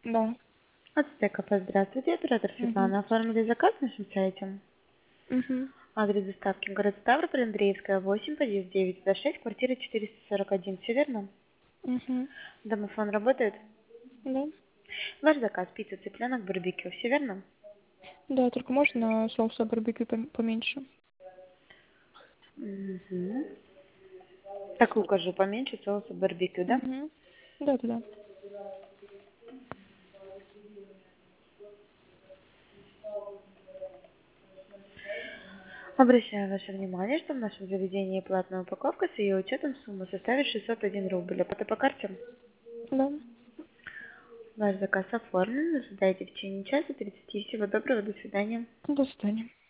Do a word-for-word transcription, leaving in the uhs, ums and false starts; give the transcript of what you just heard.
Да. Ацтека, здравствуйте, оператор Мгм. Светлана. Оформили заказ на нашем сайте. Мгм. Адрес доставки город Ставрополь, Андреевская, восемь, подъезд девять, за шесть, квартира четыреста сорок один. Все верно? Мгм. Домофон работает? Да. Ваш заказ пицца, цыпленок, барбекю. Все верно? Да, только можно соуса барбекю пом- поменьше? Угу. Так укажу, поменьше соуса барбекю, да? Мгм. Да, да, да. Обращаю ваше внимание, что в нашем заведении платная упаковка с ее учетом сумма составит шестьсот один рубль. Оплата по карте. Да. Ваш заказ оформлен. Ожидайте в течение часа тридцати. Всего доброго, до свидания. До свидания.